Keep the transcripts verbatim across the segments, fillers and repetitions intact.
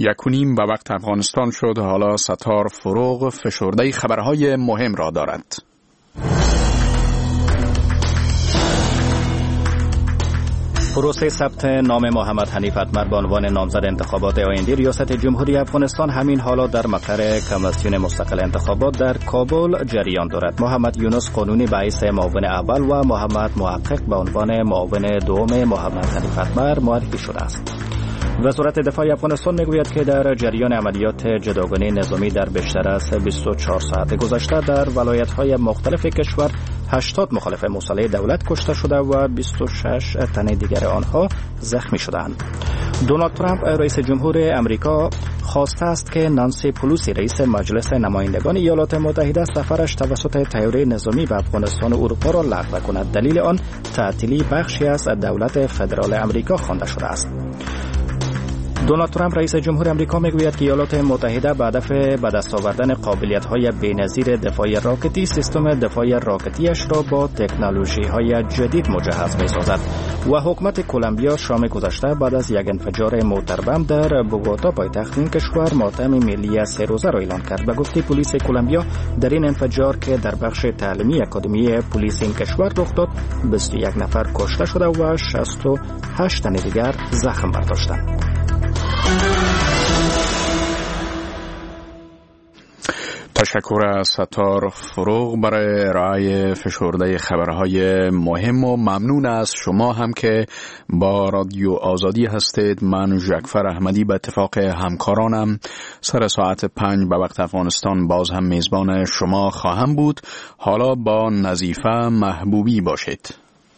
یک و نیم به وقت افغانستان شد. حالا ستار فروغ فشرده خبرهای مهم را دارد. پروسه ثبت نام محمد حنیف اتمر به عنوان نامزد انتخابات آینده ریاست جمهوری افغانستان همین حالا در مقر کمیسیون مستقل انتخابات در کابل جریان دارد. محمد یونس قانونی به حیث معاون اول و محمد محقق به عنوان معاون دوم محمد حنیف اتمر معرفی شده است. وزارت دفاع افغانستان میگوید که در جریان عملیات جداگانه نظامی در بیشتر از بیست و چهار ساعت گذشته در ولایت‌های مختلف کشور هشتاد مخالف مسلح دولت کشته شده و بیست و شش تن دیگر آنها زخمی شدند. دونالد ترامپ رئیس جمهور امریکا خواسته است که نانسی پلوسی رئیس مجلس نمایندگان ایالات متحده سفرش توسط طیاره نظامی به افغانستان و اروپا را لغو کند. دلیل آن تعطیلی بخشی از دولت فدرال امریکا خوانده شده است. دونالد ترامپ رئیس جمهور آمریکا میگوید که ایالات متحده به هدف به دست آوردن قابلیت‌های بی‌نظیر دفاع راکتی سیستم دفاع راکتیش را با تکنولوژی‌های جدید مجهز می‌سازد و حکومت کلمبیا شام گذشته بعد از یک انفجار موتربم در بوگوتا پایتخت این کشور ماتم ملی سه روزه را اعلان کرد. به گفته پلیس کلمبیا در این انفجار که در بخش تعلیمی اکادمی پلیس این کشور رخ داد بیست و یک نفر کشته شده و شصت و هشت تن دیگر زخم برداشتند. تشکر از ستار فروغ برای ارائه فشرده خبرهای مهم و ممنون از شما هم که با رادیو آزادی هستید. من جعفر احمدی به اتفاق همکارانم سر ساعت پنج به وقت افغانستان باز هم میزبان شما خواهم بود. حالا با نظیفه محبوبی باشید.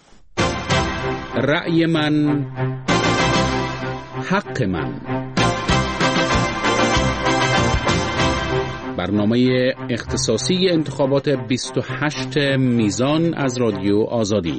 رأی من حق من، برنامه اختصاصی انتخابات بیست و هشت میزان از رادیو آزادی.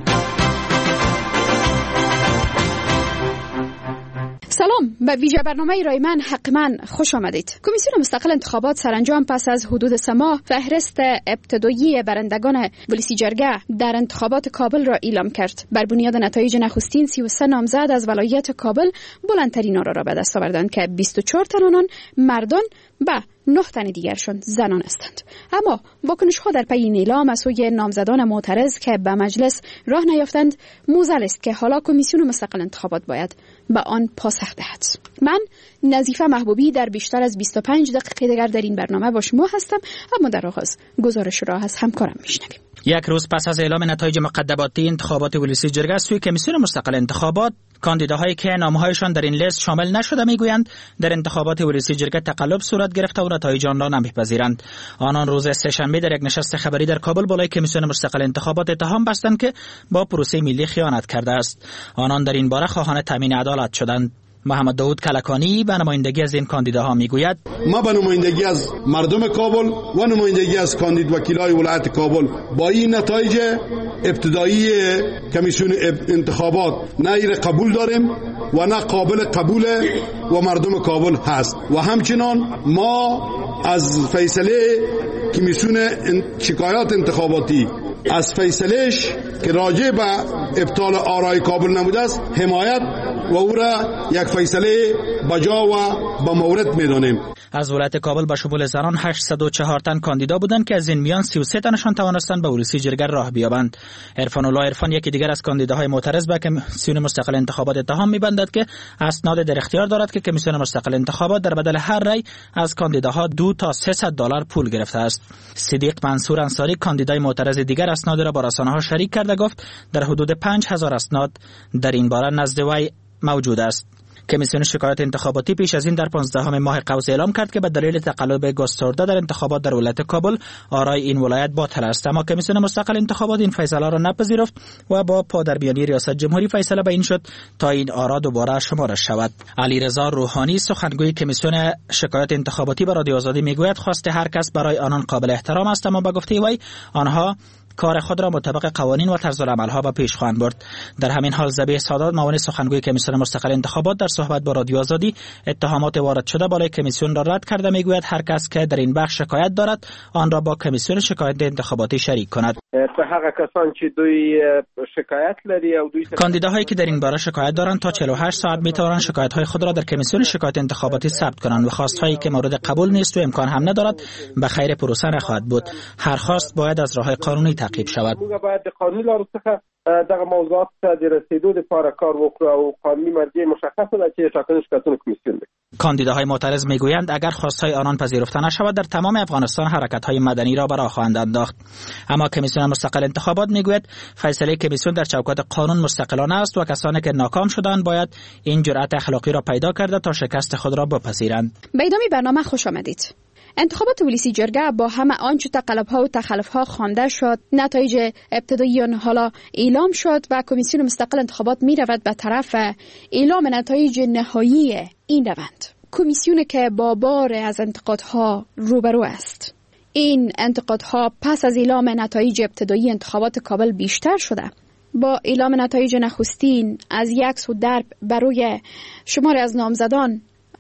سلام، به ویژه برنامه رای من حق من خوش آمدید. کمیسیون مستقل انتخابات سرانجام پس از حدود سه ماه فهرست ابتدایی برندگان ولسی جرگه در انتخابات کابل را اعلام کرد. بر بنیاد نتایج نخستین سی و سه نامزد از ولایت کابل بلندترین آرا را به دست آوردند که بیست و چهار تن آنان مردان و نه تن دیگرشان زنان هستند. اما واکنش ها در پی این اعلام از سوی نامزدان معترض که به مجلس راه نیافتند موزل است که حالا کمیسیون مستقل انتخابات باید به آن پاسخ دهد. من نظیفه محبوبی در بیشتر از بیست و پنج دقیقه دیگر در این برنامه با شما هستم، اما در آغاز گزارش را از همکارم میشنویم. یک روز پس از اعلام نتایج مقدماتی انتخابات ولسی جرگه سوی کمیسیون مستقل انتخابات، کاندیداهایی که نامه‌هایشان در این لیست شامل نشده میگویند در انتخابات ولسی جرگه تقلب صورت گرفته و نتایج آن را نمیپذیرند. آنان روز سه‌شنبه در یک نشست خبری در کابل بالای کمیسیون مستقل انتخابات اتهام بستند که با پروسه ملی خیانت کرده است. آنان در این باره خواهان تامین عدالت شدند. محمد داود کلکانی به نمایندگی از این کاندیداها میگوید: ما به نمایندگی از مردم کابل و نمایندگی از کاندید وکیلای ولایت کابل با این نتایج ابتدایی کمیسیون انتخابات نه ایر قبول داریم و نه قابل قبول و مردم کابل هست و همچنان ما از فیصله کمیسیون شکایات انتخاباتی از فیصلهش که راجع به ابطال آرای کابل نموده است حمایت و او را یک فیصله بجا و با مورد می‌دانیم. از ولایت کابل به شمول زنان هشتصد و چهار تن کاندیدا بودند که از این میان سی و سه تنشان توانستند به ولسی جرگه راه بیابند. عرفان الله عرفان یکی دیگر از کاندیداهای معترض به کمیسیون مستقل انتخابات اتهام می‌بندد که اسناد در اختیار دارد که کمیسیون مستقل انتخابات در بدل هر رأی از کاندیداها دو تا سیصد دلار پول گرفته است. صدیق منصور انصاری کاندیدای معترض دیگر اسناد را با رسانه‌ها شریک کرده گفت در حدود پنج هزار اسناد در این باره نزد وی موجود است. کمیسیون شکایات انتخاباتی پیش از این در پانزدهم ماه قوس اعلام کرد که به دلیل تقلب گسترده در انتخابات در ولایت کابل آرای این ولایت باطل است، اما کمیسیون مستقل انتخابات این فیصله را نپذیرفت و با پادرمیانی ریاست جمهوری فیصله به این شد تا این آرا دوباره شمارش شود. علیرضا روحانی سخنگوی کمیسیون شکایات انتخاباتی به رادیو آزادی میگوید خواست هر کس برای آنان قابل احترام است، اما به گفته وی آنها کار خود را مطابق قوانین و طرز العمل‌ها به پیش خواهند برد. در همین حال ذبیح سادات معاون سخنگوی کمیسیون مستقل انتخابات در صحبت با رادیو آزادی اتهامات وارد شده بالای کمیسیون را رد کرده میگوید هر کس که در این بخش شکایت دارد آن را با کمیسیون شکایات انتخاباتی شریک کند. به هغه کسان چې دوی شکایت لري او دوی کاندیداهایی که در این باره شکایت دارند تا چهل و هشت ساعت میتوانند شکایت‌های خود را در کمیسیون شکایت انتخاباتی ثبت کنند و خواست‌هایی که مورد قبول نیست و امکان هم ندارد به خیر پروسه نخواهد بود. هر خواست باید از راه‌های قانونی تعقیب شود. موږ باید د قانوني لارو څخه دغه موضوعات ته د رسیدو لپاره کار وکړو او قانوني مرجع مشخصه ده چې ټاکنې شکایتونو کمیسیون ده. کاندیداهای معترض میگویند اگر خواستهای آنان پذیرفته نشود در تمام افغانستان حرکت‌های مدنی را به راه خواهند انداخت. اما کمیسیون مستقل انتخابات میگوید فیصله کمیسیون در چوکات قانون مستقلانه است و کسانی که ناکام شدند باید این جرأت اخلاقی را پیدا کرده تا شکست خود را بپذیرند. به ادامه برنامه خوش آمدید. انتخابات ولسی جرگه با همه آنچه تقلب‌ها و تخلف‌ها خوانده شد، نتایج ابتدایی آن حالا اعلام شد و کمیسیون مستقل انتخابات می رود به طرف اعلام نتایج نهایی این روند. کمیسیون که با بار از انتقادها روبرو است. این انتقادها پس از اعلام نتایج ابتدایی انتخابات کابل بیشتر شده. با اعلام نتایج نخستین از یک سو درب برای شمار از نامزدان،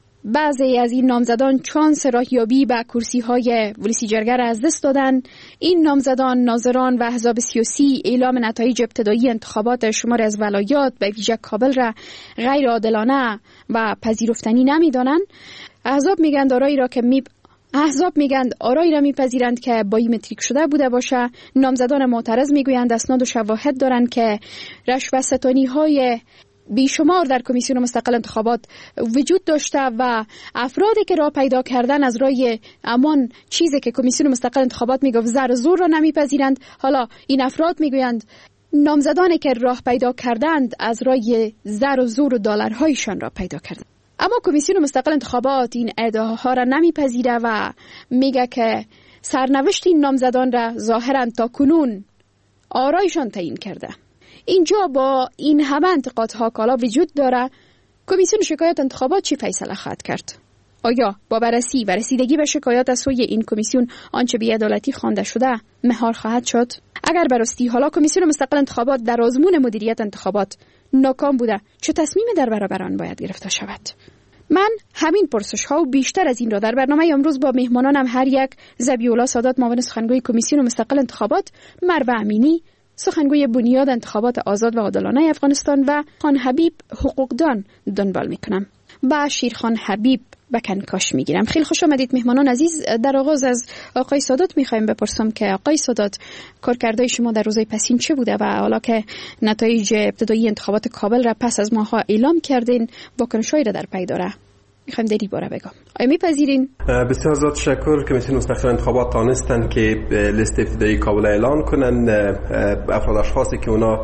بعضی از این نامزدان چانس راهیابی به کرسی های ولسی جرگه را از دست دادن. این نامزدان، ناظران و احزاب سیاسی اعلام نتایج ابتدایی انتخابات شمار از ولایات به ویژه کابل را غیر عادلانه و پذیرفتنی نمی‌دانند. احزاب میگن آرایی را که می احزاب میگند آرایی را میپذیرند که بایومتریک شده بوده باشه. نامزدان معترض میگویند اسناد و شواهد دارند که رشوه ستانی های بیشمار در کمیسیون مستقل انتخابات وجود داشته و افرادی که راه پیدا کردن از رای امان چیزی که کمیسیون مستقل انتخابات میگفت زر و زور را نمیپذیرند. حالا این افراد میگویند نامزدانی که راه پیدا کردند از رای زر و زور و دلارهایشان را پیدا کردند. اما کمیسیون مستقل انتخابات این ادعاها را نمیپذیره و میگه که سرنوشت این نامزدان را ظاهرا تا کنون آرایشان تعیین کرده. اینجا با این همه انتقادها کالا وجود داره، کمیسیون شکایت انتخابات چی فیصله خواهد کرد؟ آیا با بررسی و رسیدگی به شکایات از سوی این کمیسیون آنچه بی‌عدالتی خوانده شده مهار خواهد شد؟ اگر براستی حالا کمیسیون مستقل انتخابات در آزمون مدیریت انتخابات ناکام بوده، چه تصمیمی در برابر آن باید گرفته شود؟ من همین پرسش ها و بیشتر از این را در برنامه امروز با مهمانانم هر یک ذبیح‌الله سادات معاون سخنگوی کمیسیون مستقل انتخابات، مروه امینی سخنگوی بنیاد انتخابات آزاد و عادلانه افغانستان و خان حبیب حقوقدان دنبال میکنم. با شیرخان حبیب به کنکاش میگیرم. خیلی خوش آمدید مهمانان عزیز. در آغاز از آقای سادات میخوایم بپرسم که آقای سادات کارکردهای شما در روزهای پسین چه بوده و حالا که نتایج ابتدایی انتخابات کابل را پس از ماها اعلام کردین واکنش‌هایی را در پی داره؟ میخوایم در این باره بگم. آیا میپذیرین؟ بسیار زیاد تشکر. کمیسیون مستقل انتخابات تانستن که لیست ابتدایی کابل اعلان کنن. افراد اشخاصی که اونا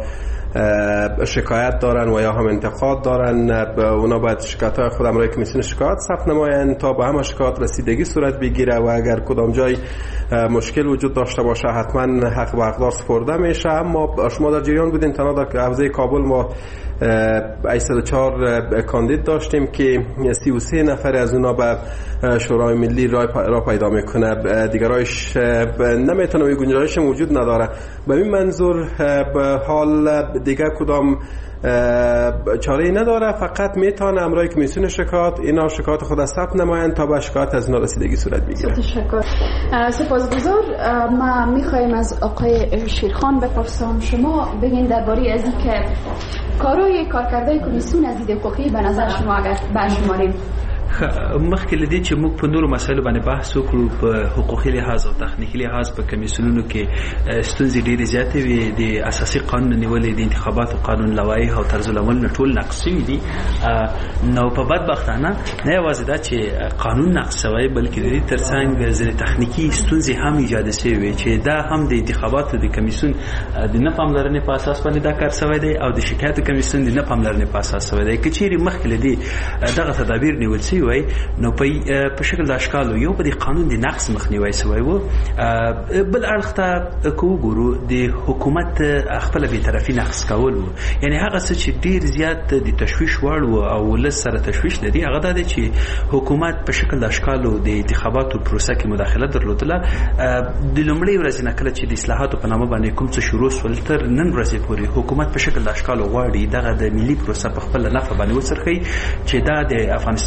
شکایت دارن و یا هم انتقاد دارن اونا باید شکایت‌های خود امرای کمیسیون شکایت ثبت نمایند تا به همه شکایت رسیدگی صورت بگیره و اگر کدام جای مشکل وجود داشته باشه حتما حق به حقدار سپرده میشه. اما شما در جریان بودین تنها در حوزه کابل ما هشتصد و چهار کاندید داشتیم که سی و سه نفر از اونا به شورای ملی را پیدا میکنه، دیگرایش نمیتونه و گنجایش موجود نداره. به این منظور به حال دیگه کدام چاره نداره، فقط میتونه امرای کمیسیون شکایت اینا شکایت خود ثبت نمایند تا به شکایت از اینا رسیدگی صورت بگیره. تشکر. سپاسگزار. ما میخوایم از آقای شیرخان بپرسم شما بگین درباره از اینکه کارهای کارکردهای کمیسیون از دید حقوقی به نظر شما اگر برشماریم مخکې لدی چې موږ په نورو مسایلو باندې بحث وکړو په حقوقي لحاظ او تخنیکی لحاظ په کمیسیونونو کې ستونزې ډېرې زیاتې وي. د اساسي قانون نیولې د انتخاباتو قانون لوایح او طرز العمل ټول نقص شوي دي. نو په بدبختانه نه یوازې دا چې قانون نقص شوی بلکې د دې ترڅنګ ځینې تخنیکی ستونزې هم ایجاد شوي وي چې دا هم د انتخاباتو د کمیسیون د نه پاملرنې په اساس باندې دا کار شوی دی او د شکایت کمیسیون د نه پاملرنې په اساس شوی دی. که چیرې مخکې لدی دغه تدابیر نیول شوي وای نو په شکل د اشکالو یو په دې قانون د نقص مخنیوي شوی وو. بل اړخ ته کو ګورو د حکومت خپل به طرفي نقص کول وو، یعنی هغه څه چې ډیر زیات د تشویش وړ وو او له سره تشویش لري هغه د چې حکومت په شکل د اشکالو د انتخاباتو پروسه کې مداخله درلودله. د لومړي ورځې نه کله چې د اصلاحاتو په نامه باندې کوم څه شروع شول تر نن ورځې پورې حکومت په شکل د اشکالو غواړي دغه د ملي پروسه په خپل نفع باندې وڅرخي چې دا د افغانستان د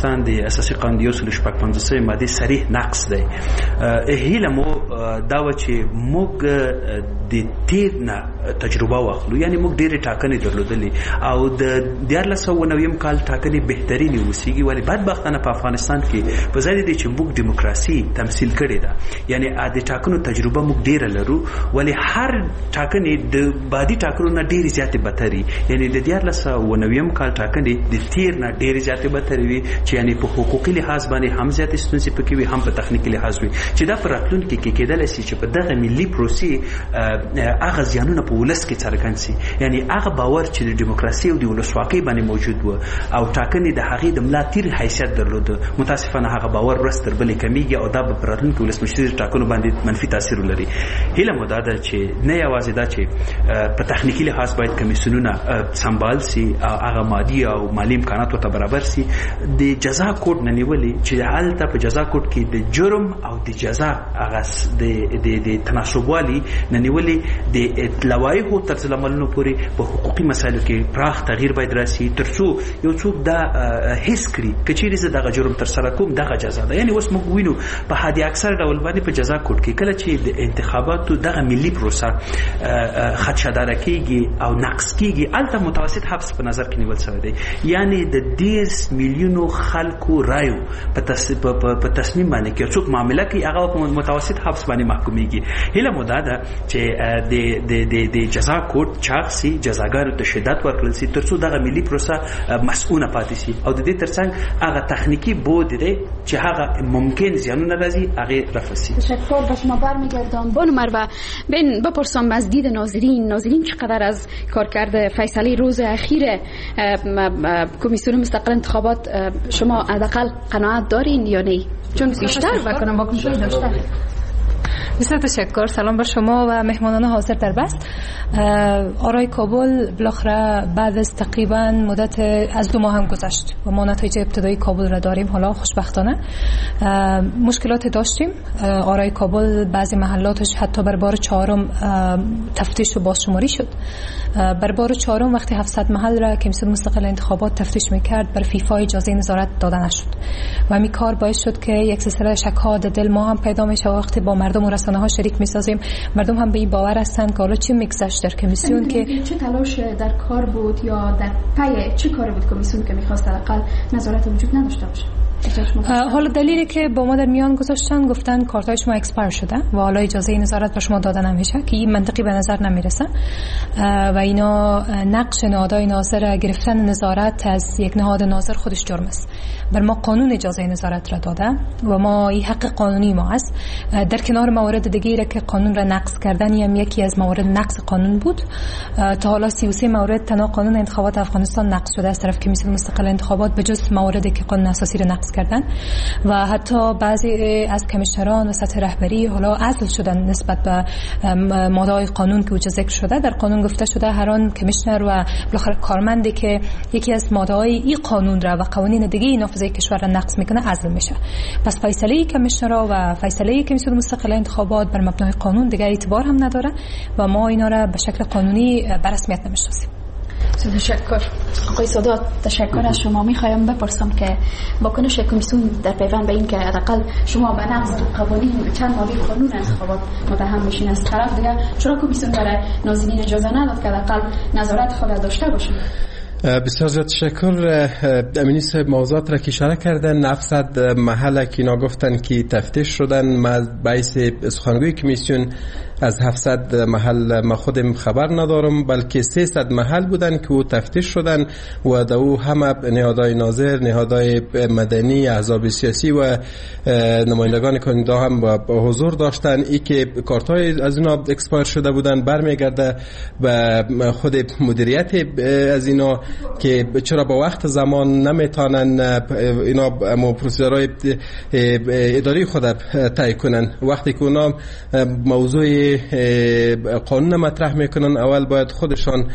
اساسي قانون دیو سل شپږ پنځه ماده صریح نقص دی. هیله مو دا و چې موږ د تیر نه تجربه واخلو، یعنی موږ ډېرې ټاکنې درلودلې او د دیارلس سوه نویم کال ټاکنې بهترینې اوسېږي، ولې بدبختانه په افغانستان کې په ځای دی چې موږ دیموکراسي تمثیل کړې ده، یعنی د ټاکنو تجربه موږ ډېره لرو، ولې هر ټاکنې د بادي ټاکنو نه ډېرې زیاتې بدتري، یعنی د دیارلس سوه نویم کال ټاکنې د تیر نه ډېرې زیاتې بدترې وي چې یعنی په حقوقي لحاظ باندې هم زیاتې ستونزې پکې وي، هم په تخنیکي لحاظ وي، چې دا په راتلونکي کې کېدلی شي چې په دغه ملي پروسې هغه زیانونه په ولس کې څرګند شي، یعنی هغه باور چې د دیموکراسي او د ولسواکۍ باندې موجود و او ټاکنې د هغې د ملا تیر حیثیت درلود، متاسفانه هغه باور ورځ تر بلې کمیږي او دا به په راتلونکي ولسمشري ټاکنو باندې منفي تاثیر ولري. هیله مو دا ده چې نه یوازې دا چې په تخنیکي لحاظ باید کمیسیونونه سمبال سي، هغه مادي او مالی امکانات ورته برابر سي، د جزا کوډ نه نیولې چې هلته په جزا کوډ کې د جرم او د جزا هغه د د تناسبوالي نه نیولې د لوایحو طرز العملونو پورې په حقوقي مسایلو کې پراخ تغییر باید راسي، ترڅو یو څوک دا حس کړي که چیرې زه دغه جرم ترسره کوم دغه جزا ده. یعنی اوس موږ وینو په حد اکثر ډول باندې په جزا کوډ کې کله چې د انتخاباتو دغه ملي پروسه خدشه‌داره کېږي او نقص کېږي، هلته متوسط حبس په نظر کې نیول شوی دی، یعنی د دېرش میلیونو خلکو رایو په تصمیم باندې کې څوک معامله کوي هغه په متوسط حبس باندې محکومیږي. هیله مو دا ده چې د د د د جزا کوډ چاق سي، جزاګانو ته شدت ورکړل سي ترڅو دغه ملي پروسه مسؤونه پاتې شي او د دې ترڅنګ هغه تخنیکی بود دی چې هغه ممکن زیانونه راځي هغه رفع شي. تشکر. به شما برمیگردم. بانو مروه، بین بپرسم از دید ناظرین ناظرین چقدر از کارکرد فیصله روز اخیر کمیسیون مستقل انتخابات شما حداقل قناعت دارین یا نه؟ چون بیشتر بکنم با کنترل داشته. بسیار تشکر. سلام بر شما و مهمانان حاضر در بحث. آرای کابل بالاخره بعد از تقریبا مدت از دو ماه هم گذشت و ما نتایج ابتدایی کابل را داریم. حالا خوشبختانه مشکلات داشتیم. آرای کابل بعضی محلاتش حتی بر بار چهارم تفتیش و بازشماری شد. بر بار چهارم وقتی هفتصد محل را کمیسیون مستقل انتخابات تفتیش میکرد بر فیفا اجازه نظارت داده نشد و همین کار باعث شد که یک سلسله شک‌ها در دل ما هم پیدا میشه. وقتی با مردم و رسانه ها شریک میسازیم مردم هم به این باور هستند که حالا چی میگذشت در کمیسیون که چه تلاش در کار بود یا در پی چه کار بود کمیسیون که میخواست حداقل نظارت وجود نداشته باشه؟ حالا دلیلی که با ما در میان گذاشتن گفتن کارتای شما اکسپایر شده و حالا اجازه نظارت به شما داده نمیشه که این منطقی به نظر نمیرسه و اینا نقش نهادهای ناظر گرفتن نظارت از یک نهاد ناظر خودش جرم است. بر ما قانون اجازه نظارت را داده و ما این حق قانونی ما است. در کنار موارد دیگه که قانون را نقض کردن هم یکی از موارد نقض قانون بود. تا حالا سی و سه مورد تنها قانون انتخابات افغانستان نقض شده از طرف کمیسیون مستقل انتخابات به جز موردی که قانون اساسی را نقض کردن و حتی بعضی از کمیشنران و سطح رهبری حالا عزل شدن نسبت به ماده‌های قانون که وجه ذکر شده. در قانون گفته شده هر آن کمیشنر و بالاخره کارمندی که یکی از ماده‌های این قانون را و قوانین دیگه نافذه کشور را نقض میکنه عزل میشه. پس فیصله کمیشنرها و فیصله کمیسیون مستقل انتخابات بر مبنای قانون دیگه اعتبار هم نداره و ما اینا را به شکل قانونی به رسمیت نمیشناسیم. تشکر. آقای سادات، تشکر از شما. میخوایم بپرسم که واکنش کمیسیون در پیوند به این که حداقل شما به نقض قوانین چند ماده قانون انتخابات متهم میشین، از طرف دیگه چرا کمیسیون برای ناظرین اجازه نداد که حداقل نظارت خود داشته باشه؟ بسیار زیاد تشکر. امینی صاحب موضوعات را که اشاره کردن، نفصد محل که اینا گفتن که تفتیش شدن، ما باعث سخنگوی کمیسیون از هفتصد محل ما خودم خبر ندارم، بلکه سیصد محل بودن که او تفتیش شدن و دو همه نهادهای ناظر، نهادهای مدنی، احزاب سیاسی و نمایندگان کاندیدا هم با حضور داشتن. ای که کارتای از اینا اکسپایر شده بودن برمیگرده به خود مدیریت از اینا که چرا با وقت زمان نمیتونن اینا مو پروسیجرهای اداری خود طی کنن. وقتی که اونا موضوع قانون مطرح میکنن اول باید خودشان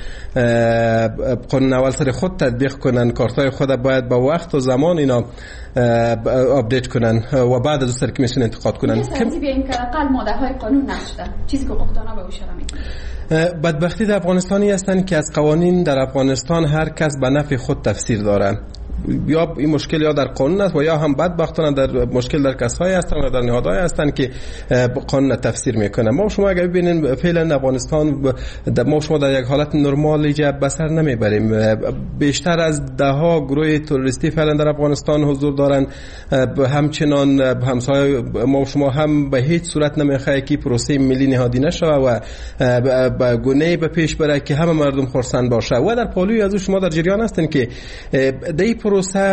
قانون اول سر خود تطبیق کنن، کارتای خود باید با وقت و زمان اینا آپدیت کنن و بعد از سر کمیسیون انتقاد کنن. چیزی بیایم که اقل ماده های قانون نشده، چیزی که قهدانا به اشاره میکنه. بدبختی در افغانستانی هستند که از قوانین در افغانستان هر کس به نفع خود تفسیر داره یا این مشکل یا در قانون است و یا هم بدبختانه در مشکل در کسایی هستند و در نهادهای هستند که قانون تفسیر میکنه. ما شما اگه ببینین فعلا افغانستان ما شما در یک حالت نرمال اینجا بسر نمیبریم. بیشتر از ده ها گروه تروریستی فعلا در افغانستان حضور دارند. همچنان همسایه ما شما هم به هیچ صورت نمیخواد که پروسه ملی نهادی نشه و به گونه به پیش بره که همه مردم خرسند باشه و در پالوی از شما در جریان هستن که در این پروسه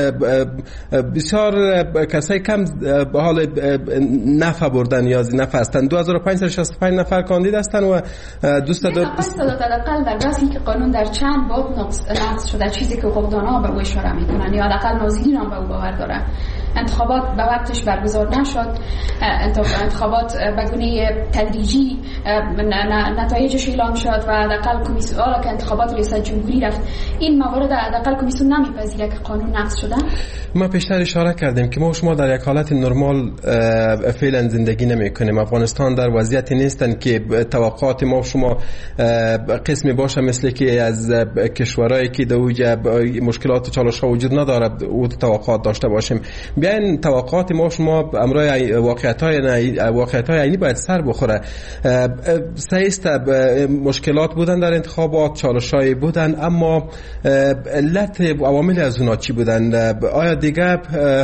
بسیار کسای کم به حال نفع بردن یا نفع هستند. دو هزار و پانصد و شصت و پنج نفر کاندید هستند و دوست دارم حداقل در بحثی که قانون در چند باب نقض شده، چیزی که حقوقدانها به او اشاره میکنن یا حداقل ناظرین هم به او باور دارن. انتخابات به وقتش برگزار نشد، انتخابات به گونه تدریجی نتایجش اعلام شد و حداقل کمیسیون حالا که انتخابات ریاست جمهوری رفت، این موارد حداقل کمیسیون نمیپذیره که قانون نقض شده. ما پیشتر اشاره کردیم که ما شما در یک حالت نرمال فعلا زندگی نمیکنیم. افغانستان در وضعیتی نیستن که توقعات ما شما قسمی باشه مثل که از کشورهایی که در اوج مشکلات و چالش‌ها وجود نداره او توقعات داشته باشیم. بیاین توقعات ما شما امروز واقعیت‌های واقعیت‌های عینی باید سر بخوره. سیست مشکلات بودن در انتخابات، چالش‌های بودن، اما علت عوامل از اونها چی بودن؟ آیا دیگه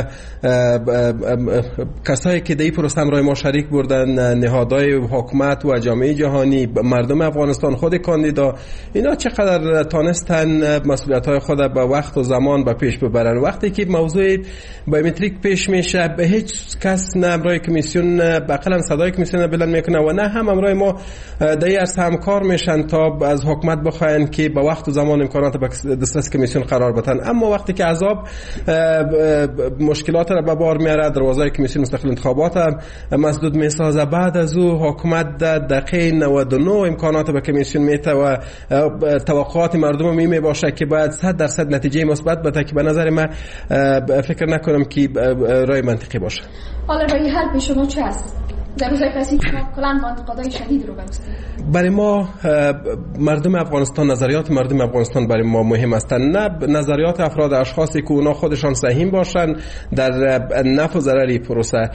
کسایی که در این پروسه امروز ما شریک بودن، نهادهای حکومت و جامعه جهانی، مردم افغانستان، خود کاندیدا، اینا چقدر تانستن مسئولیت‌های خود به وقت و زمان به پیش ببرن؟ وقتی که موضوع بایومتریک پیش میشه به هیچ کس نه امروز کمیسیون بقلا صدای کمیسیون بلند میکنه و نه هم امروز ما در این عرصه همکار میشن تا از حکومت بخواین که به وقت و زمان امکانات به دسترس کمیسیون قرار بدن. اما وقتی که عذاب مشکلات را به بار میاره، دروازه کمیسیون مستقل انتخابات مسدود میسازه، بعد از او حکومت دقیقه نود و نه امکانات به کمیسیون میته و توقعات مردم می باشه که باید صد درصد نتیجه مثبت بده که به نظر من فکر نکنم که رای منطقی باشه. حالا رای حل به شما چه است؟ در روزهای کسی که کلان با انتقادهای شدید رو برستید. برای ما مردم افغانستان، نظریات مردم افغانستان برای ما مهم هستند، نه نظریات افراد اشخاصی که اونا خودشان سهیم باشن در نفع و ضرری پروسه.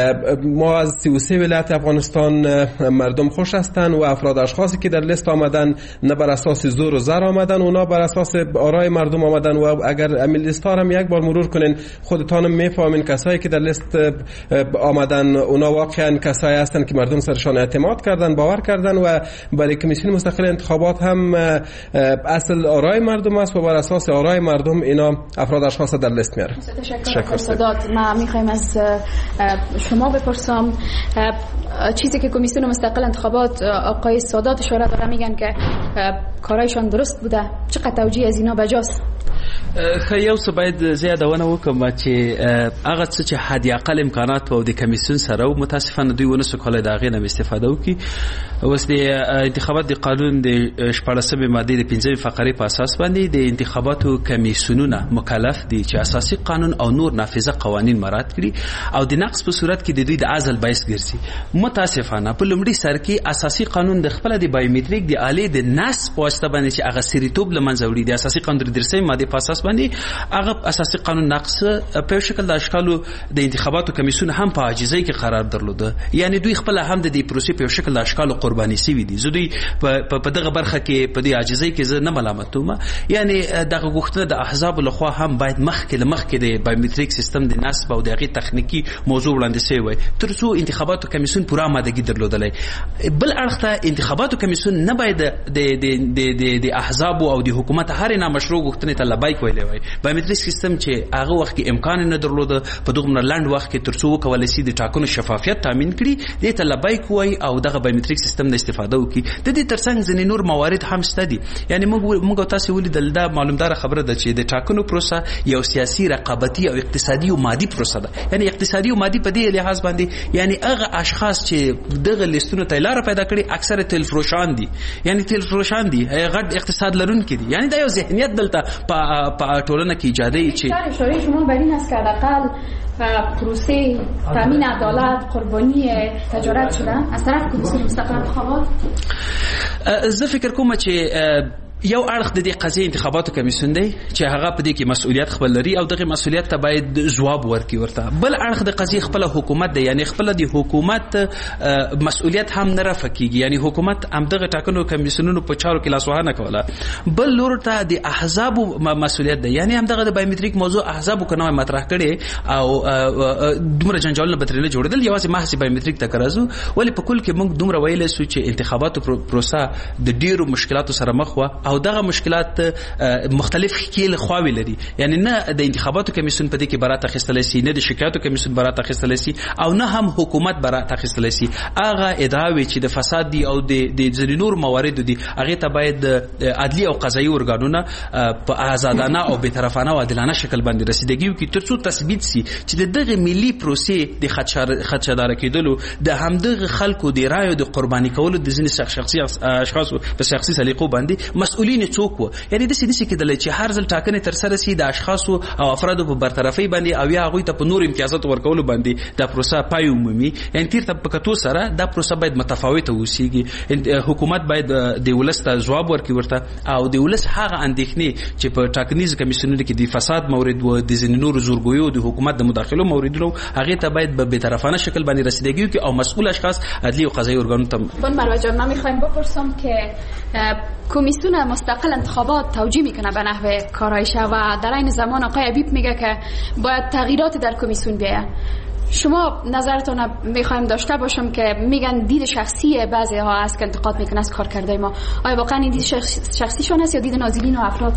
ما از سی و سه ولایت افغانستان مردم خوش هستند و افراد اشخاصی که در لیست آمدن نه بر اساس زور و زر آمدن، اونا بر اساس آرای مردم آمدن و اگر امیل لیست ها هم یک بار مرور کنین خودتان میفهمین کسایی که در لیست آمدن اونا واقعا کسایی هستن که مردم سرشان اعتماد کردن، باور کردن و برای کمیسیون مستقل انتخابات هم اصل آرای مردم است و بر اساس آرای مردم اینا افراد اشخاص در لیست میاره. تشکر سادات. ما میخوایم از شما بپرسم چیزی که کمیسیون مستقل انتخابات آقای سادات اشاره داره، میگن که کارایشان درست بوده، چقدر توجیه از اینا بجاست؟ خو یو څه باید زیادونه وکم چې هغه څه چې حد اقل امکانات او د کمیسیون سره او متاسفانه دوی ونه سو کولای دا غي نه استفاده وکي. اوس د انتخابات د قانون د شپږمې ماده د پنځمې فقره په اساس باندې د انتخاباتو کمیسیونونه مکلف دي چې اساسي قانون او نور نافذه قوانين مراعات کړي او د نقص په صورت کې د دوی د عزل باعث ګرځي. متاسفانه په لومړي سر کې اساسي قانون د خپل د بایومټریک د آلې د نس په واسطه باندې چې هغه سریتوب لمنځه وړي د اساسي قانون د درسمې ماده په اساس باندې هغه اساسي قانون نقص په شکل د اشکالو د انتخاباتو کمیسیون هم په عاجزۍ کې قرار درلوده. یعنی دوی خپل هم د دې پروسې په شکل د اشکالو قرباني سوي دي. زه دوی په دغه برخه کې په دې عاجزۍ کې زه نه ملامتوم. یعنی دغه غوښتنه د احزاب لخوا هم باید مخکې لمخکې د بایومټریک سیستم د نصب او دغه تخنیکی موضوع وړاندې شوی وي ترڅو انتخاباتو کمیسیون پوره آمادګي درلودلای. بل اړخ انتخاباتو کمیسیون نه باید د د د احزاب او د حکومت هر نه مشروع غوښتنې ته لبیک ویلې وي. بایومټریک سیستم چې هغه وخت کې امکان نه درلوده په دغه لند وخت کې ترڅو وکولای شي د ټاکنو شفافیت تضمین کړي د ته لبیک وي او دغه بایومټریک سیستم د استفاده وکړي. د دې ترڅنګ ځینې نور موارد هم شته دي. یعنی موږ موږ تاسو ولیدل دا معلومدار خبره ده چې د ټاکنو پروسه یو سیاسي رقابتي او اقتصادي او مادي پروسه ده. یعنی اقتصادي او مادي په دې لحاظ باندې یعنی هغه اشخاص چې دغه لیستونو ته لار پیدا کړي اکثره تل فروشان دي. یعنی تل فروشان دي غټ اقتصاد لرونکي دي. یعنی دا یو ذهنیت دلته په ټولنه کې ایجادي چې اشاره شما بر این است که حداقل پروسه تامین عدالت قربانی تجارت شدن از طرف کمیسیون مستقل انتخابات. زه فکر کوم چې یو اړخ د دې قضیه انتخاباتو کمیسیون دی چې هغه په دې کې مسؤلیت خپل لري او دغه مسؤلیت ته باید جواب ورکړي ورته. بل اړخ د قضیه خپل حکومت دی، یعنی خپل د حکومت مسؤلیت هم نه رافقيږي، یعنی حکومت هم دغه ټاکنو کمیسیونونو په چارو کې لاسوهنه کوله. بل لور ته د احزاب مسؤلیت دی، یعنی هم دغه د بایومټریک موضوع احزاب کنه مطرح کړي او دومره جنجالونه بترله جوړدل یوازې محض بایومټریک ته کرازو. ولی په کل کې موږ دومره ویل سو چې انتخاباتو پروسه د ډیرو مشکلاتو سره مخ و او دغه مشکلات مختلف خیل خواوی لري، یعنی نه د انتخاباتو کمیسیون په دې کې برات اخیستل شي، نه د شکایتو کمیسیون برات اخیستل شي او نه هم حکومت برات اخیستل شي. هغه ادعاوی چې د فساد دي او د د نور موارد دي هغه ته باید عدلی او قضایي ارګانونه په آزادانه او بی‌طرفانه او عادلانه شکل باندې رسیدګي وکړي ترڅو تثبیت شي چې دغه ملي پروسې د خدشدار کېدلو د همدغه خلکو د رایو د قرباني کولو د ځینې شخصي اشخاص په شخصي سلیقو باندې مسؤلین څوک وو. یعنی د سې نشي کېدل چې هر ځل ټاکنې تر سره سي د اشخاص او افرادو په برطرفي باندې او یا هغه ته په نور امتیازات ورکول باندې د پروسه پای عمومي، یعنی تیر ته په کتو سره د پروسه باید متفاوته وسیږي. حکومت باید د ولست جواب ورکړي ورته او د ولست هغه اندېښنې چې په ټاکنیز کمیسیونونو کې د فساد مورد و د ځینې نور زورګویو د حکومت د مداخلو موردونو هغه ته باید به بی‌طرفانه شکل باندې رسیدګي وکړي او مسئول اشخاص عدلی و قضایی ارگانو تم. بان مروه جان، من میخوایم بپرسم که کمیسیون مستقل انتخابات توجیه میکنه به نحوه کارایش و در این زمان آقای عبیب میگه که باید تغییرات در کمیسیون بیاید. شما نظرتون میخوایم داشته باشم که میگن دید شخصی بعضی ها است که انتقاد میکنه از کار کرده ما، آیا واقعا این دید شخصیشون است یا دید ناظرین و افراد؟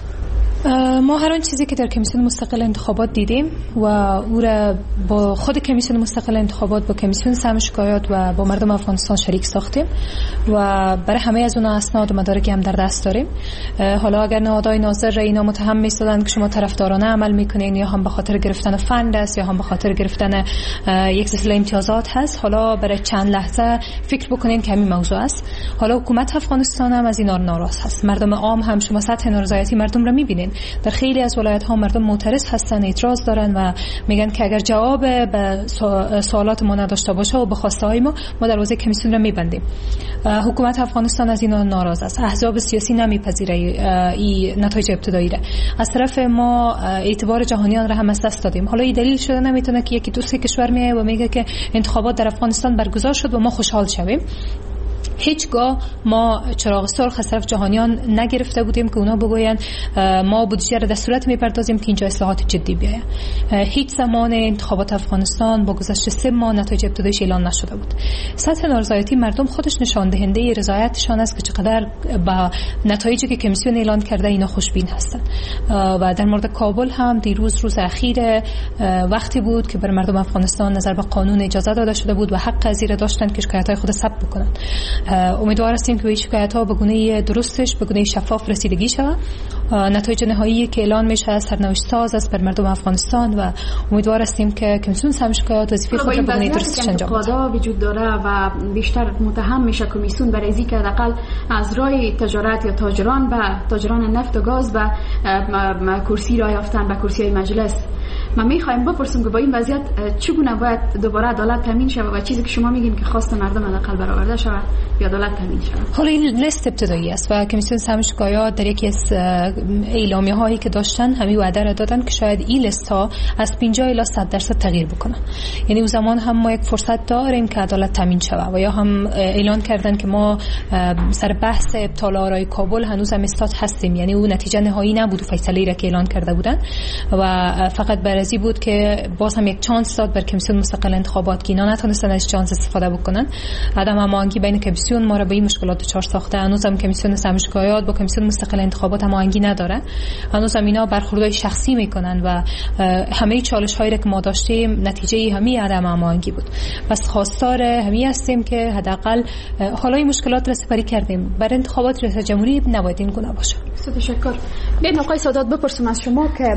ما هر آن چیزی که در کمیسیون مستقل انتخابات دیدیم و او را با خود کمیسیون مستقل انتخابات با کمیسیون سهم شکایات و با مردم افغانستان شریک ساختیم و برای همه از اون اسناد و مدارکی هم در دست داریم. حالا اگر نهادهای ناظر را اینا متهم می‌سازند که شما طرفدارانه عمل میکنین یا هم به خاطر گرفتن فند است یا هم به خاطر گرفتن یک سلسله امتیازات هست، حالا برای چند لحظه فکر بکنین که همین موضوع است. حالا حکومت افغانستان هم از اینا ناراض هست، مردم عام هم، شما سطح نارضایتی مردم را میبینین. در خیلی از ولایت ها مردم معترض هستن، اعتراض دارن و میگن که اگر جواب به سوالات ما نداشته باشه و به خواسته های ما ما دروازه کمیسیون را میبندیم. حکومت افغانستان از اینا ناراض است، احزاب سیاسی نمیپذیره این نتایج ابتدایی را. از طرف ما اعتبار جهانیان را هم از دست دادیم. حالا این دلیل شده نمیتونه که یکی دوست کشور میاد و میگه که انتخابات در افغانستان برگزار شد و ما خوشحال شویم. هیچگاه ما چراغ سرخ از طرف جهانیان نگرفته بودیم که اونا بگوین ما بودجه را در صورت میپردازیم که اینجا اصلاحات جدی بیاید. هیچ زمان انتخابات افغانستان با گذشت سه ماه نتایج ابتداییش اعلان نشده بود. سطح نارضایتی مردم خودش نشان دهنده رضایتشان است که چقدر با نتایجی که کمیسیون اعلان کرده اینا خوشبین هستند. و در مورد کابل هم دیروز روز اخیر وقتی بود که بر مردم افغانستان نظر به قانون اجازه داده شده بود و حق از این داشتند که شکایت‌های خود ثبت بکنند. امیدوار هستیم که به شکایت‌ها به گونه درستش به گونه شفاف رسیدگی شود. نتایج نهایی که اعلان میشه سرنوشت ساز است بر مردم افغانستان و امیدوار هستیم که کمیسیون سهم شکایات وظیفه خود را به گونه درستش انجام بده. انتقادها وجود داره و بیشتر متهم میشه کمیسیون برای اینکه حداقل از راه تجارت یا تاجران به تاجران نفت و گاز به کرسی را یافتن به کرسی مجلس. ما میخوایم بپرسیم که با این وضعیت چگونه باید دوباره عدالت تامین شود و چیزی که شما میگین که خواست مردم حداقل برآورده شود یا عدالت تامین شود. حالا این لیست ابتدایی است و کمیسیون سهم شکایات در یکی از اعلامیه هایی که داشتن همین وعده را دادن که شاید این لیست ها از پنجاه الی صد درصد تغییر بکنن. یعنی اون زمان هم ما یک فرصت داریم که عدالت تامین شود و یا هم اعلان کردن که ما سر بحث ابطال آرای کابل هنوز هم استاد هستیم، یعنی اون نتیجه نهایی نبود و فیصله را که اعلان کرده بودن و فقط برازی بود که باز هم یک چانس داد بر کمیسیون مستقل انتخابات که اینا نتونستن از چانس استفاده بکنن. عدم هماهنگی بین کمیسیون ما را به این مشکلات دچار ساخته. هنوز هم کمیسیون سهم شکایات با کمیسیون مستقل انتخابات هماهنگی نداره. هنوز هم اینا برخوردهای شخصی میکنن و همه چالش هایی که ما داشتیم نتیجه همین عدم هماهنگی بود. پس خواستار همین هستیم که حداقل حالا این مشکلات را سپری کردیم. برای انتخابات ریاست جمهوری نباید این گونه باشه. تشکر. بیاین آقای سادات بپرسم از شما که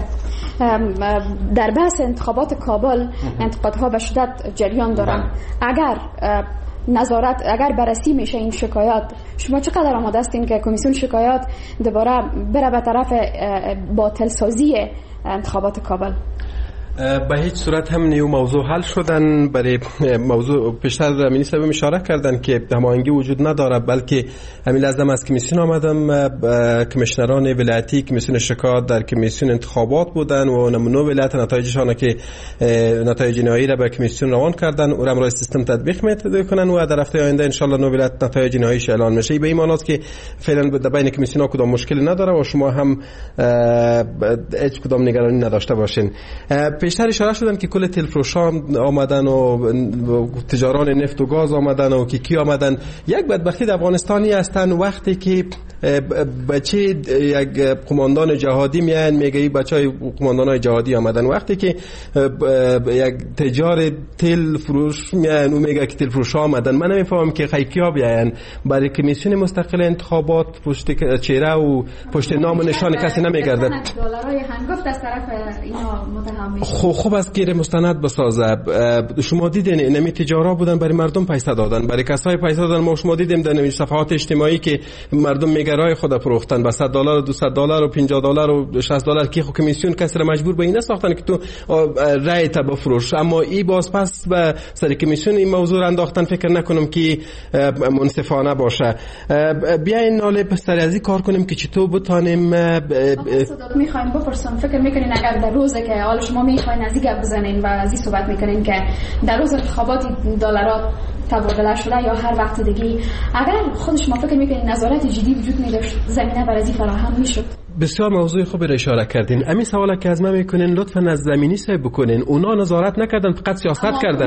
در بحث انتخابات کابل انتقادها به شدت جریان دارن. اگر نظارت اگر بررسی میشه این شکایات، شما چقدر آماده هستین که کمیسیون شکایات دوباره بره به طرف باطل سازی انتخابات کابل؟ به هیچ صورت هم نیو موضوع حل شدن. برای موضوع پیشتر امینی صاحب اشاره کردن که هماهنگی وجود نداره، بلکه همین لازم از کمیسیون آمدم کمیشنران ولایتی کمیسیون شکایت در کمیسیون انتخابات بودن و نمونه ولایت نتایجشان که نتایج نهایی را به کمیسیون روان کردن او را امروز سیستم تطبیق میکنن و در هفته آینده ان شاء الله نو ولایت نتایج نهاییش اعلان میشه. به این معنی است که فعلا در بین کمیسیون‌ها کدام مشکلی نداره و شما هم هیچ کدام نگرانی نداشته باشین. پیشتر اشاره شدن که کل تلفروشان آمدن و تجاران نفت و گاز آمدن و کیکی آمدن. یک بدبختی در افغانستانی هستن وقتی که بچه یک قماندان جهادی میان میگه این بچهای قماندانای جهادی آمدن، وقتی که یک تجار تل فروش میان و میگه که تل فروش آمدن. من نمیفهمم که خیکیا بیان برای کمیسیون مستقل انتخابات پشت چهره و پشت نام و نشان کسی نمیگردد. دلارای هنگفت از طرف اینا متهم میشه. خب خوب است که مستند بسازه. شما دیدین نمی تجارا بودن برای مردم پیسه دادن، برای کسای پیسه دادن. ما شما دیدیم در صفحات اجتماعی که مردم میگرای خود فروختن با صد دلار و دویست دلار و پنجاه دلار و شصت دلار که خب کمیسیون کسی را مجبور به این ساختن که تو رای تا بفروش. اما ای باز پس به سر کمیسیون این موضوع را انداختن. فکر نکنم که منصفانه باشه. بیاین ناله سر ازی کار کنیم که چطور بتونیم میخوایم بپرسم. فکر میکنین اگر در روزی که حالا شما میخواین از این گپ بزنین و از این صحبت میکنین که در روز انتخابات دلارات تبادله شده یا هر وقت دیگه، اگر خود شما فکر میکنین نظارت جدی وجود میداشت زمینه برای این فراهم میشد؟ بسیار موضوع خوبی را اشاره کردین. همین سوالا که از من میکنین لطفاً از زمینی صاحب بکنین. اونا نظارت نکردن، فقط سیاست کردن.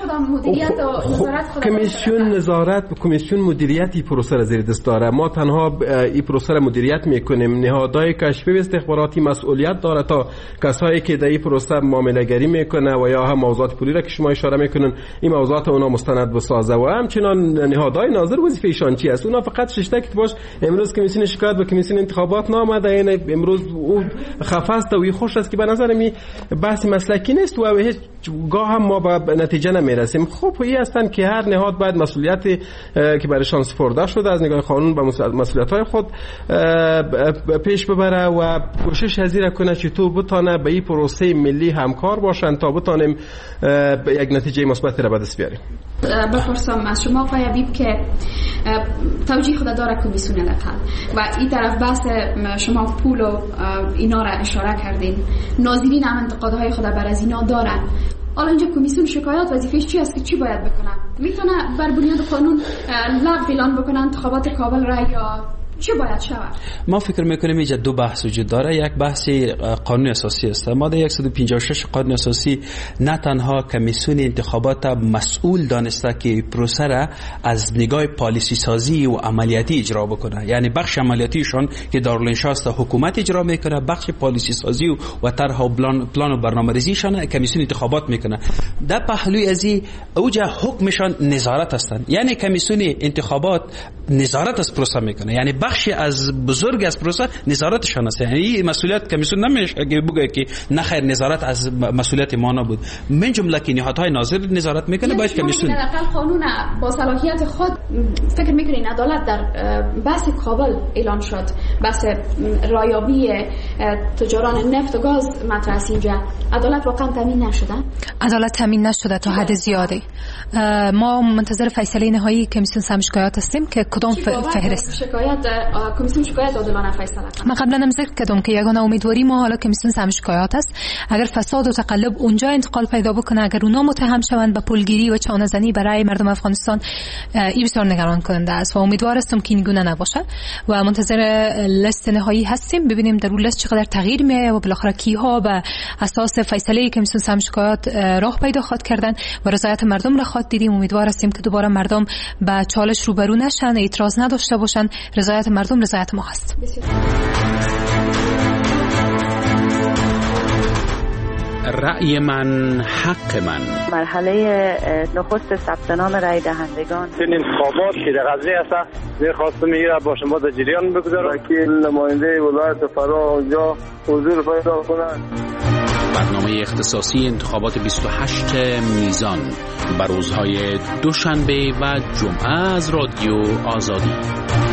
کمیسیون نظارت به کمیسیون مدیریتی پروسه را زیر دست داره. ما تنها این پروسه را مدیریت میکنیم. نهادهای کشفی و استخباراتی مسئولیت داره تا کسایی که در این پروسه معامله گری میکنه و یا هم موضوعات پولی را که شما اشاره میکنین این موضوعات اونا مستند بسازه و همچنان نهادهای ناظر وظیفه ایشان چی است؟ اونا فقط شش تک باش امروز کمیسیون شکایت به کمیسیون انتخابات نامده. یعنی امروز او خفه است و خوش است که به نظر می بحث مسلکی نیست و هیچ گاه هم ما به نتیجه نمیرسیم. خب این هستن که هر نهاد باید مسئولیتی که برایشان سپرده شده از نگاه قانون به مسئولیت‌های خود پیش ببره و کوشش هزینه کنه چطور بتونه به این پروسه ملی همکار باشن تا بتونیم یک نتیجه مثبت را به دست بیاریم. بپرسم از شما آقای حبیب که توجیه خود داره کمیسیون انتخاب و این طرف بحث شما پول و اینا را اشاره کردین، ناظرین هم انتقادهای خود بر از اینا دارن. حالا اینجا کمیسیون شکایات وظیفه‌اش چی است که چی باید بکنه؟ میتونه بر بنیاد قانون لغو اعلان بکنه انتخابات کابل را یا چه باید شود؟ ما فکر میکنیم اینجا دو بحث وجود داره. یک بحث قانون اساسی است. ماده صد و پنجاه و شش قانون اساسی نه تنها کمیسیون انتخابات مسئول دانسته که پروسه را از نگاه پالیسی سازی و عملیاتی اجرا بکنه، یعنی بخش عملیاتیشون که دارالانشا است حکومت اجرا میکنه، بخش پالیسی سازی و, و طرح و پلان پلان و برنامه‌ریزیشون کمیسیون انتخابات میکنه. در پهلوی از این اوجه حکمشان نظارت هستند، یعنی کمیسیون انتخابات نظارت از پروسه میکنه، یعنی بخشی از بزرگ از پروسه نظارتشان است. یعنی مسئولیت کمیسیون نمیشه که بگه که نه خیر نظارت از مسئولیت ما نبود. من جمله که نهادهای ناظر نظارت میکنه باید کمیسیون در اقل قانون با صلاحیت خود فکر میکنین عدالت در بحث کابل اعلان شد، بحث رایابی تجاران نفت و گاز مطرح است. اینجا عدالت واقعا تامین نشده؟ عدالت تامین نشده تا حد زیادی. ما منتظر فیصله نهایی کمیسیون سم شکایات هستیم که کدام فهرست شکایت کمیسیون شکایت عادلانه فیصله کنه. من قبلا هم ذکر کردم که یگانه امیدواری ما حالا کمیسیون سم شکایات است. اگر فساد و تقلب اونجا انتقال پیدا بکنه، اگر اونا متهم شوند به پولگیری و چانه‌زنی برای مردم افغانستان، این بسیار نگران کننده است و امیدوار هستم که این گونه نباشه و منتظر لیست نهایی هستیم ببینیم در اون لیست چقدر تغییر میاد و بالاخره کیها به اساس فیصله کمیسیون سم شکایات راه پیدا خواهد کردن و رضایت مردم را خواهد دیدیم. امیدوار هستیم که دوباره مردم به چالش روبرو نشن، اعتراض نداشته باشن. رضایت مردم رضایت ما هست. رأی من حق من. مرحله نخست ثبت نام رای دهندگان. این انتخابات که در قضیه است می‌خواستم میگیره با شما در جریان بگذارم که نماینده ولایت فرا اونجا حضور پیدا کنند. برنامه اختصاصی انتخابات بیست و هشت میزان بر روزهای دوشنبه و جمعه از رادیو آزادی.